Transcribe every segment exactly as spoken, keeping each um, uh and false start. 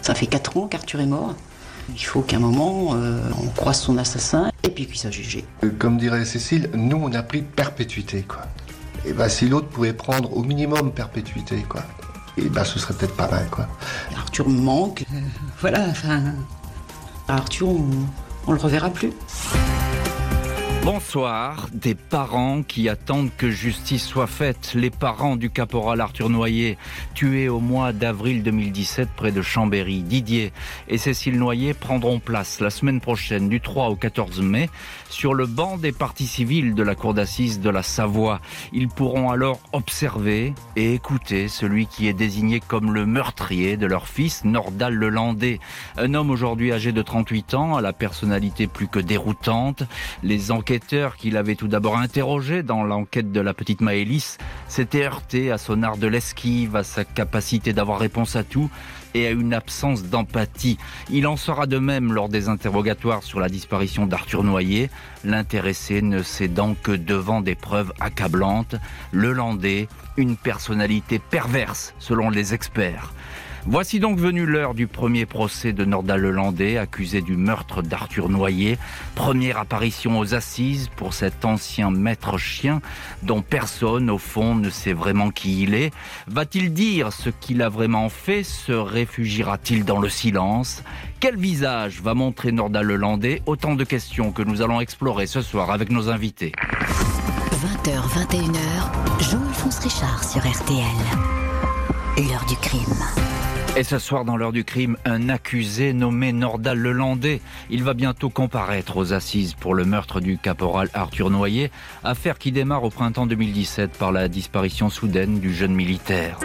Ça fait quatre ans qu'Arthur est mort. Il faut qu'à un moment, euh, on croise son assassin et puis qu'il soit jugé. Comme dirait Cécile, nous on a pris perpétuité, quoi. Et ben si l'autre pouvait prendre au minimum perpétuité, quoi, et ben ce serait peut-être pas mal, quoi. Arthur me manque, euh, voilà, enfin... Arthur, on, on le reverra plus. Bonsoir, des parents qui attendent que justice soit faite. Les parents du caporal Arthur Noyer, tué au mois d'avril deux mille dix-sept près de Chambéry. Didier et Cécile Noyer prendront place la semaine prochaine du trois au quatorze mai sur le banc des parties civiles de la cour d'assises de la Savoie. Ils pourront alors observer et écouter celui qui est désigné comme le meurtrier de leur fils, Nordal Lelandais. Un homme aujourd'hui âgé de trente-huit ans, à la personnalité plus que déroutante. Les enquêteurs qui l'avait tout d'abord interrogé dans l'enquête de la petite Maëlys s'était heurté à son art de l'esquive, à sa capacité d'avoir réponse à tout et à une absence d'empathie. Il en sera de même lors des interrogatoires sur la disparition d'Arthur Noyer, l'intéressé ne cédant que devant des preuves accablantes. Lelandais, une personnalité perverse selon les experts. Voici donc venue l'heure du premier procès de Nordal Lelandais, accusé du meurtre d'Arthur Noyer. Première apparition aux assises pour cet ancien maître chien dont personne, au fond, ne sait vraiment qui il est. Va-t-il dire ce qu'il a vraiment fait? Se réfugiera-t-il dans le silence? Quel visage va montrer Nordal Lelandais? Autant de questions que nous allons explorer ce soir avec nos invités. vingt heures, vingt et une heures, Jean-Alphonse Richard sur R T L. L'heure du crime. Et ce soir, dans l'heure du crime, un accusé nommé Nordal Lelandais. Il va bientôt comparaître aux assises pour le meurtre du caporal Arthur Noyer, affaire qui démarre au printemps deux mille dix-sept par la disparition soudaine du jeune militaire.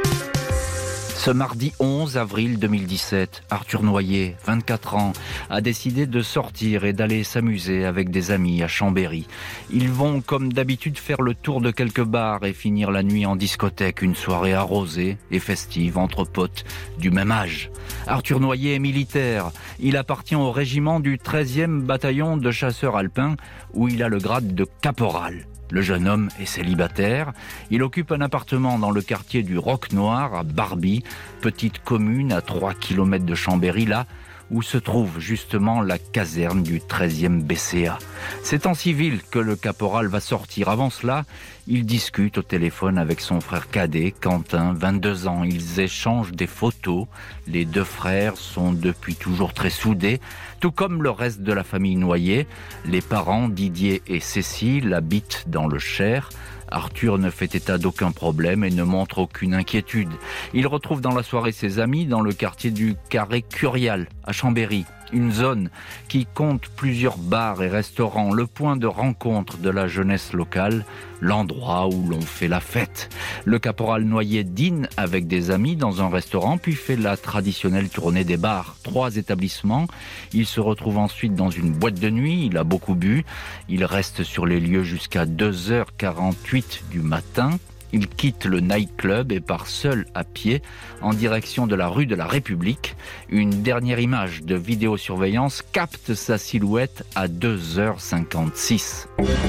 Ce mardi onze avril deux mille dix-sept, Arthur Noyer, vingt-quatre ans, a décidé de sortir et d'aller s'amuser avec des amis à Chambéry. Ils vont, comme d'habitude, faire le tour de quelques bars et finir la nuit en discothèque, une soirée arrosée et festive entre potes du même âge. Arthur Noyer est militaire. Il appartient au régiment du treizième bataillon de chasseurs alpins, où il a le grade de caporal. Le jeune homme est célibataire. Il occupe un appartement dans le quartier du Roc Noir à Barbie, petite commune à trois kilomètres de Chambéry, là où se trouve justement la caserne du treizième B C A. C'est en civil que le caporal va sortir. Avant cela, il discute au téléphone avec son frère cadet, Quentin, vingt-deux ans. Ils échangent des photos. Les deux frères sont depuis toujours très soudés, tout comme le reste de la famille Noyer. Les parents, Didier et Cécile, habitent dans le Cher. Arthur ne fait état d'aucun problème et ne montre aucune inquiétude. Il retrouve dans la soirée ses amis dans le quartier du Carré Curial, à Chambéry. Une zone qui compte plusieurs bars et restaurants, le point de rencontre de la jeunesse locale, l'endroit où l'on fait la fête. Le caporal Noyer dîne avec des amis dans un restaurant, puis fait la traditionnelle tournée des bars. Trois établissements. Il se retrouve ensuite dans une boîte de nuit, il a beaucoup bu. Il reste sur les lieux jusqu'à deux heures quarante-huit du matin. Il quitte le nightclub et part seul à pied en direction de la rue de la République. Une dernière image de vidéosurveillance capte sa silhouette à deux heures cinquante-six.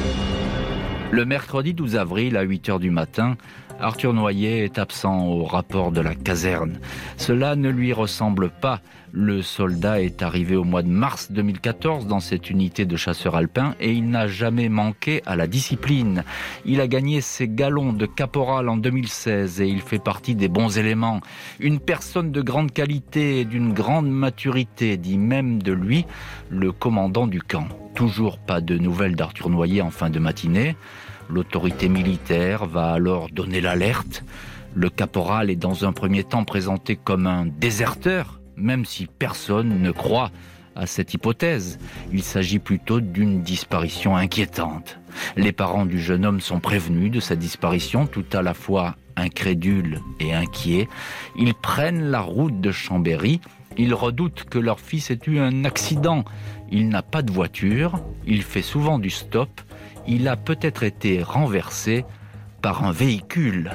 Le mercredi douze avril à huit heures du matin, Arthur Noyer est absent au rapport de la caserne. Cela ne lui ressemble pas. Le soldat est arrivé au mois de mars deux mille quatorze dans cette unité de chasseurs alpins et il n'a jamais manqué à la discipline. Il a gagné ses galons de caporal en deux mille seize et il fait partie des bons éléments. Une personne de grande qualité et d'une grande maturité, dit même de lui le commandant du camp. Toujours pas de nouvelles d'Arthur Noyer en fin de matinée. L'autorité militaire va alors donner l'alerte. Le caporal est dans un premier temps présenté comme un déserteur, même si personne ne croit à cette hypothèse. Il s'agit plutôt d'une disparition inquiétante. Les parents du jeune homme sont prévenus de sa disparition, tout à la fois incrédules et inquiets. Ils prennent la route de Chambéry. Ils redoutent que leur fils ait eu un accident. Il n'a pas de voiture, il fait souvent du stop. Il a peut-être été renversé par un véhicule.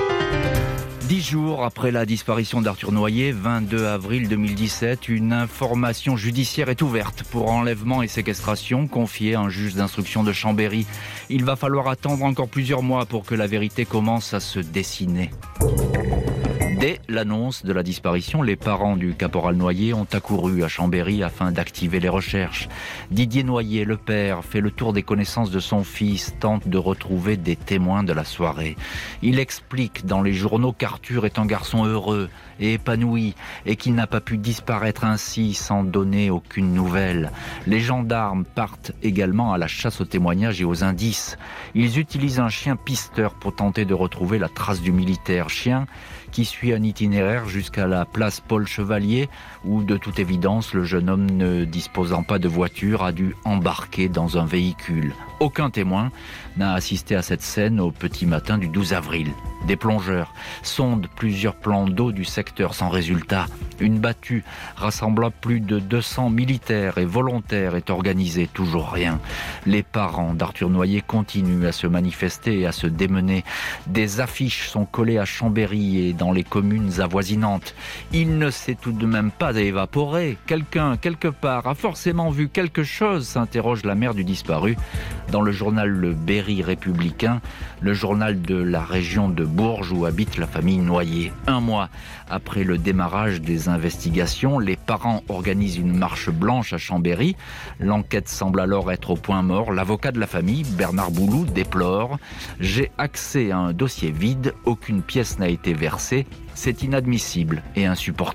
Dix jours après la disparition d'Arthur Noyer, vingt-deux avril deux mille dix-sept, une information judiciaire est ouverte pour enlèvement et séquestration confiée à un juge d'instruction de Chambéry. Il va falloir attendre encore plusieurs mois pour que la vérité commence à se dessiner. Dès l'annonce de la disparition, les parents du caporal Noyer ont accouru à Chambéry afin d'activer les recherches. Didier Noyer, le père, fait le tour des connaissances de son fils, tente de retrouver des témoins de la soirée. Il explique dans les journaux qu'Arthur est un garçon heureux et épanoui et qu'il n'a pas pu disparaître ainsi sans donner aucune nouvelle. Les gendarmes partent également à la chasse aux témoignages et aux indices. Ils utilisent un chien pisteur pour tenter de retrouver la trace du militaire. Chien qui suit un itinéraire jusqu'à la place Paul Chevalier où, de toute évidence, le jeune homme ne disposant pas de voiture a dû embarquer dans un véhicule. Aucun témoin n'a assisté à cette scène au petit matin du douze avril. Des plongeurs sondent plusieurs plans d'eau du secteur sans résultat. Une battue rassemblant plus de deux cents militaires et volontaires est organisée, toujours rien. Les parents d'Arthur Noyer continuent à se manifester et à se démener. Des affiches sont collées à Chambéry et dans les communes avoisinantes. Il ne s'est tout de même pas évaporé. Quelqu'un, quelque part, a forcément vu quelque chose, s'interroge la mère du disparu. Dans le journal Le Berry républicain, le journal de la région de Bourges où habite la famille Noyer. Un mois après le démarrage des investigations, les parents organisent une marche blanche à Chambéry. L'enquête semble alors être au point mort. L'avocat de la famille, Bernard Boulou, déplore « J'ai accès à un dossier vide, aucune pièce n'a été versée. C'est inadmissible et insupportable. »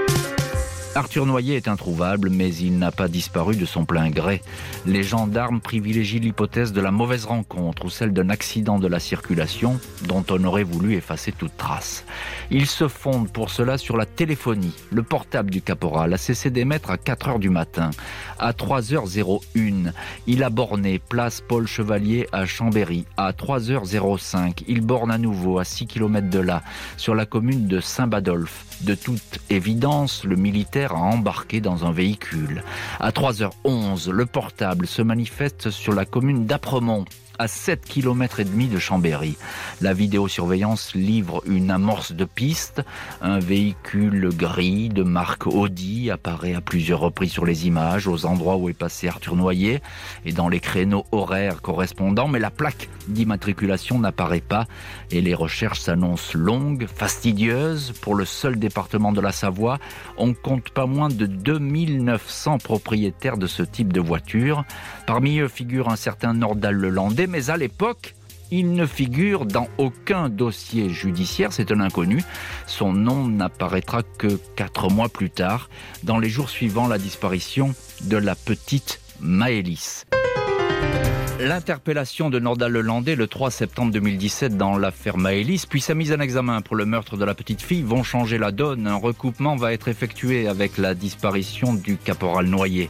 Arthur Noyer est introuvable, mais il n'a pas disparu de son plein gré. Les gendarmes privilégient l'hypothèse de la mauvaise rencontre ou celle d'un accident de la circulation dont on aurait voulu effacer toute trace. Ils se fondent pour cela sur la téléphonie. Le portable du caporal a cessé d'émettre à quatre heures du matin. À trois heures une, il a borné place Paul Chevalier à Chambéry. À trois heures cinq, il borne à nouveau à six kilomètres de là, sur la commune de Saint-Badolphe. De toute évidence, le militaire a embarqué dans un véhicule. À trois heures onze, le portable se manifeste sur la commune d'Apremont, à sept kilomètres et demi de Chambéry. La vidéosurveillance livre une amorce de piste. Un véhicule gris de marque Audi apparaît à plusieurs reprises sur les images, aux endroits où est passé Arthur Noyer et dans les créneaux horaires correspondants, mais la plaque d'immatriculation n'apparaît pas et les recherches s'annoncent longues, fastidieuses. Pour le seul département de la Savoie, on compte pas moins de deux mille neuf cents propriétaires de ce type de voiture. Parmi eux figure un certain Nordal Lelandais, mais à l'époque, il ne figure dans aucun dossier judiciaire, c'est un inconnu. Son nom n'apparaîtra que quatre mois plus tard, dans les jours suivant la disparition de la petite Maëlys. L'interpellation de Nordal Lelandais le trois septembre deux mille dix-sept dans l'affaire Maëlys, puis sa mise en examen pour le meurtre de la petite fille vont changer la donne. Un recoupement va être effectué avec la disparition du caporal Noyer.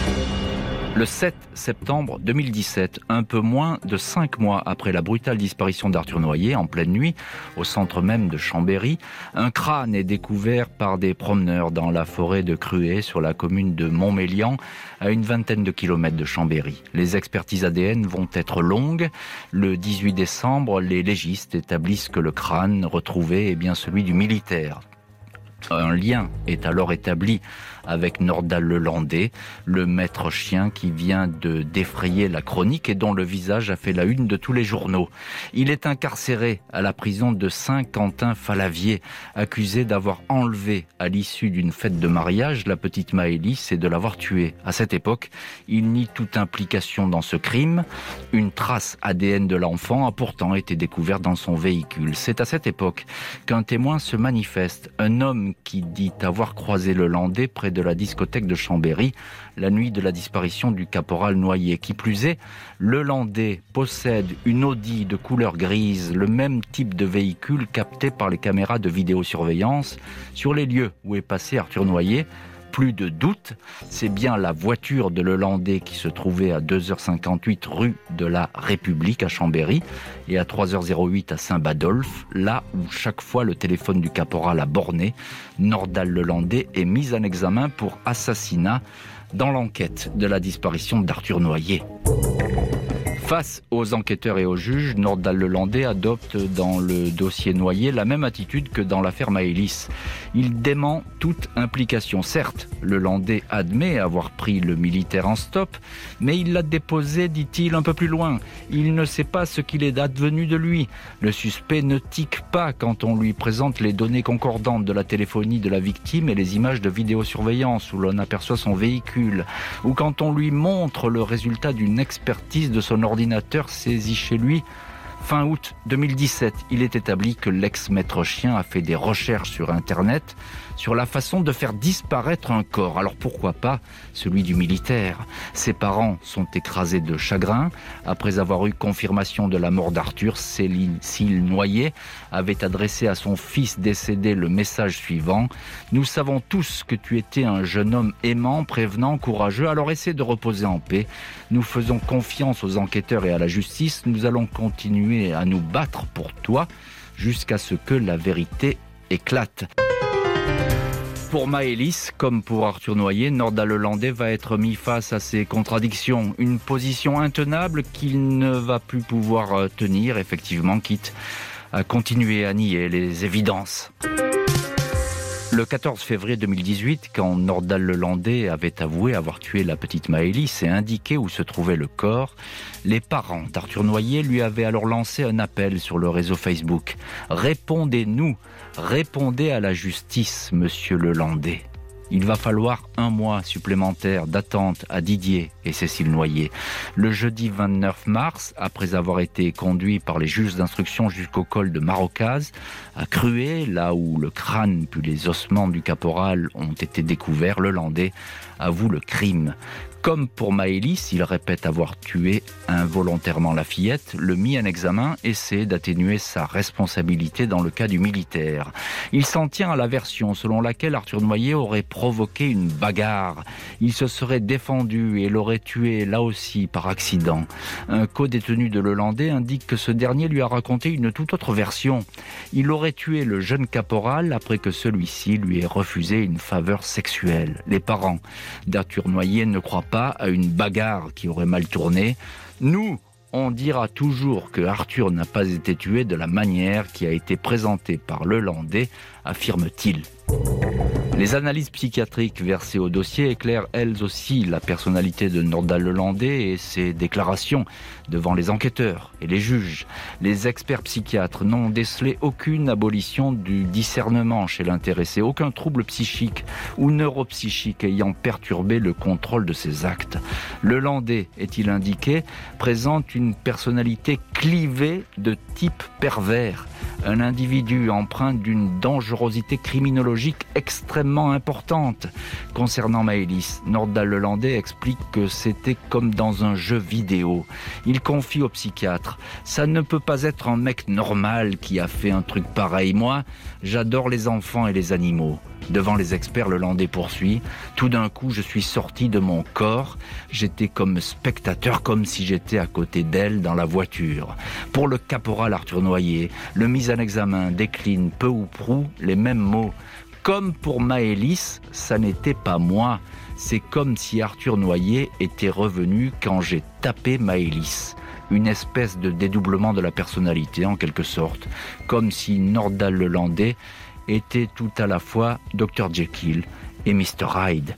Le sept septembre deux mille dix-sept, un peu moins de cinq mois après la brutale disparition d'Arthur Noyer, en pleine nuit, au centre même de Chambéry, un crâne est découvert par des promeneurs dans la forêt de Cruet, sur la commune de Montmélian, à une vingtaine de kilomètres de Chambéry. Les expertises A D N vont être longues. Le dix-huit décembre, les légistes établissent que le crâne retrouvé est bien celui du militaire. Un lien est alors établi avec Nordal Lelandais, le maître chien qui vient de défrayer la chronique et dont le visage a fait la une de tous les journaux. Il est incarcéré à la prison de Saint-Quentin-Falavier, accusé d'avoir enlevé à l'issue d'une fête de mariage la petite Maëlys et de l'avoir tuée. À cette époque, il nie toute implication dans ce crime. Une trace A D N de l'enfant a pourtant été découverte dans son véhicule. C'est à cette époque qu'un témoin se manifeste, un homme qui dit avoir croisé Lelandais près de la discothèque de Chambéry la nuit de la disparition du caporal Noyer. Qui plus est, Lelandais possède une Audi de couleur grise, le même type de véhicule capté par les caméras de vidéosurveillance sur les lieux où est passé Arthur Noyer. Plus de doute, c'est bien la voiture de Lelandais qui se trouvait à deux heures cinquante-huit rue de la République à Chambéry et à trois heures huit à Saint-Badolphe, là où chaque fois le téléphone du caporal a borné. Nordal Lelandais est mis en examen pour assassinat dans l'enquête de la disparition d'Arthur Noyer. Face aux enquêteurs et aux juges, Nordahl-Lelandais adopte dans le dossier Noyer la même attitude que dans l'affaire Maëlys. Il dément toute implication. Certes, Lelandais admet avoir pris le militaire en stop, mais il l'a déposé, dit-il, un peu plus loin. Il ne sait pas ce qu'il est advenu de lui. Le suspect ne tique pas quand on lui présente les données concordantes de la téléphonie de la victime et les images de vidéosurveillance où l'on aperçoit son véhicule, ou quand on lui montre le résultat d'une expertise de son ordinateur saisi chez lui. Fin août deux mille dix-sept, il est établi que l'ex-maître chien a fait des recherches sur Internet sur la façon de faire disparaître un corps. Alors pourquoi pas celui du militaire ? Ses parents sont écrasés de chagrin. Après avoir eu confirmation de la mort d'Arthur, Cécile Noyer avait adressé à son fils décédé le message suivant : « Nous savons tous que tu étais un jeune homme aimant, prévenant, courageux, alors essaie de reposer en paix. Nous faisons confiance aux enquêteurs et à la justice. Nous allons continuer à nous battre pour toi jusqu'à ce que la vérité éclate. » Pour Maëlys, comme pour Arthur Noyer, Nordahl-Lelandais va être mis face à ses contradictions. Une position intenable qu'il ne va plus pouvoir tenir, effectivement, quitte à continuer à nier les évidences. Le quatorze février deux mille dix-huit, quand Nordahl-Lelandais avait avoué avoir tué la petite Maëlys et indiqué où se trouvait le corps, les parents d'Arthur Noyer lui avaient alors lancé un appel sur le réseau Facebook. « Répondez-nous, répondez à la justice, monsieur Lelandais. » Il va falloir un mois supplémentaire d'attente à Didier et Cécile Noyer. Le jeudi vingt-neuf mars, après avoir été conduit par les juges d'instruction jusqu'au col de Marocaz, à Cruet, là où le crâne puis les ossements du caporal ont été découverts, Lelandais avoue le crime. Comme pour Maëlys, il répète avoir tué involontairement la fillette. Le mis en examen essaie d'atténuer sa responsabilité dans le cas du militaire. Il s'en tient à la version selon laquelle Arthur Noyer aurait provoqué une bagarre. Il se serait défendu et l'aurait tué là aussi par accident. Un co-détenu de Lelandais indique que ce dernier lui a raconté une toute autre version. Il aurait tué le jeune caporal après que celui-ci lui ait refusé une faveur sexuelle. Les parents d'Arthur Noyer ne croient pas à une bagarre qui aurait mal tourné. Nous, on dira toujours que Arthur n'a pas été tué de la manière qui a été présentée par Lelandais, affirme-t-il. Les analyses psychiatriques versées au dossier éclairent elles aussi la personnalité de Nordahl-Lelandais et ses déclarations devant les enquêteurs et les juges. Les experts psychiatres n'ont décelé aucune abolition du discernement chez l'intéressé, aucun trouble psychique ou neuropsychique ayant perturbé le contrôle de ses actes. Lelandais, est-il indiqué, présente une personnalité clivée de type pervers. Un individu empreint d'une dangerosité criminologique extrêmement importante. Concernant Maëlys, Nordahl-Lelandais explique que c'était comme dans un jeu vidéo. Il confie au psychiatre « Ça ne peut pas être un mec normal qui a fait un truc pareil. Moi, j'adore les enfants et les animaux. » Devant les experts, Lelandais poursuit « Tout d'un coup, je suis sorti de mon corps. J'étais comme spectateur, comme si j'étais à côté d'elle dans la voiture. » Pour le caporal Arthur Noyer, le mis en examen décline peu ou prou les mêmes mots. Comme pour Maëlys, ça n'était pas moi. C'est comme si Arthur Noyer était revenu quand j'ai tapé Maëlys. Une espèce de dédoublement de la personnalité, en quelque sorte. Comme si Nordahl-Lelandais était tout à la fois docteur Jekyll et mister Hyde.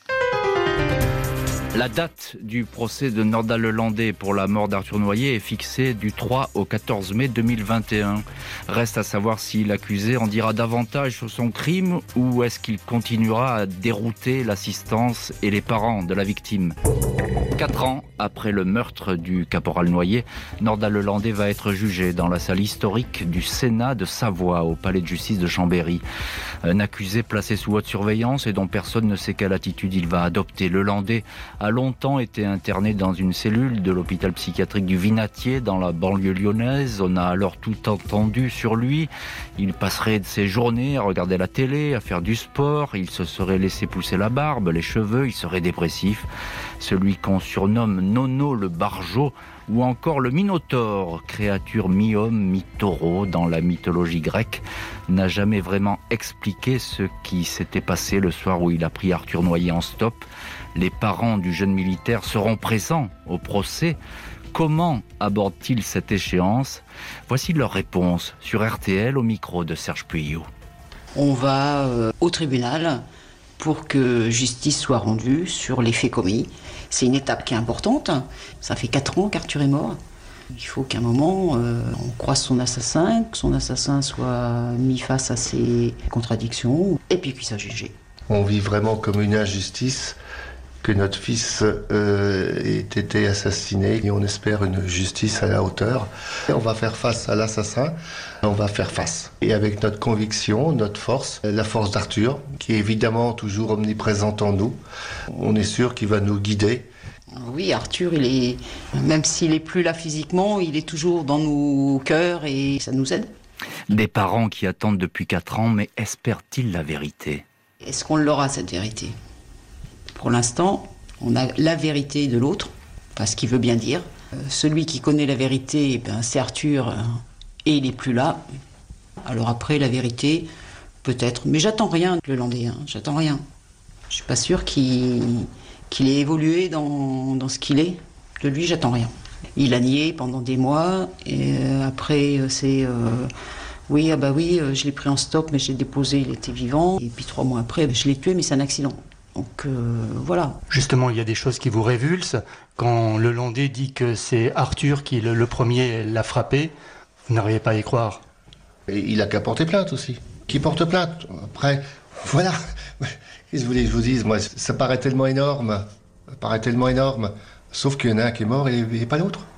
La date du procès de Nordahl-Lelandais pour la mort d'Arthur Noyer est fixée du trois au quatorze mai deux mille vingt et un. Reste à savoir si l'accusé en dira davantage sur son crime ou est-ce qu'il continuera à dérouter l'assistance et les parents de la victime. Quatre ans après le meurtre du caporal Noyer, Nordahl-Lelandais va être jugé dans la salle historique du Sénat de Savoie, au palais de justice de Chambéry. Un accusé placé sous haute surveillance et dont personne ne sait quelle attitude il va adopter. Lelandais a longtemps été interné dans une cellule de l'hôpital psychiatrique du Vinatier, dans la banlieue lyonnaise. On a alors tout entendu sur lui. Il passerait de ses journées à regarder la télé, à faire du sport. Il se serait laissé pousser la barbe, les cheveux. Il serait dépressif. Celui qu'on surnomme Nono le Barjot, ou encore le Minotaure, créature mi-homme, mi-taureau dans la mythologie grecque, n'a jamais vraiment expliqué ce qui s'était passé le soir où il a pris Arthur Noyer en stop. Les parents du jeune militaire seront présents au procès. Comment abordent-ils cette échéance? Voici leur réponse sur R T L au micro de Serge Puyot. On va euh, au tribunal pour que justice soit rendue sur les faits commis. C'est une étape qui est importante. Ça fait quatre ans qu'Arthur est mort. Il faut qu'à un moment, euh, on croise son assassin, que son assassin soit mis face à ses contradictions, et puis qu'il soit jugé. On vit vraiment comme une injustice que notre fils euh, ait été assassiné, et on espère une justice à la hauteur. Et on va faire face à l'assassin, on va faire face. Et avec notre conviction, notre force, la force d'Arthur, qui est évidemment toujours omniprésente en nous, on est sûr qu'il va nous guider. Oui, Arthur, il est, même s'il n'est plus là physiquement, il est toujours dans nos cœurs et ça nous aide. Des parents qui attendent depuis quatre ans, mais espèrent-ils la vérité? Est-ce qu'on l'aura, cette vérité? Pour l'instant, on a la vérité de l'autre, parce qu'il veut bien dire. Euh, celui qui connaît la vérité, ben, c'est Arthur, euh, et il n'est plus là. Alors après, la vérité, peut-être. Mais j'attends rien de le Landais, hein, j'attends rien. Je suis pas sûre qu'il, qu'il ait évolué dans, dans ce qu'il est. De lui, j'attends rien. Il a nié pendant des mois, et euh, après, c'est... Euh, oui, ah bah oui, euh, je l'ai pris en stop, mais je l'ai déposé, il était vivant. Et puis trois mois après, je l'ai tué, mais c'est un accident. Donc euh, voilà. Justement, il y a des choses qui vous révulsent. Quand le Landais dit que c'est Arthur qui, le, le premier, l'a frappé, vous n'arrivez pas à y croire. Et il a qu'à porter plainte aussi. Qui porte plainte? Après, voilà. Qu'est-ce que vous voulez que je vous dise? Moi, ça paraît tellement énorme. Ça paraît tellement énorme. Sauf qu'il y en a un qui est mort et, et pas l'autre.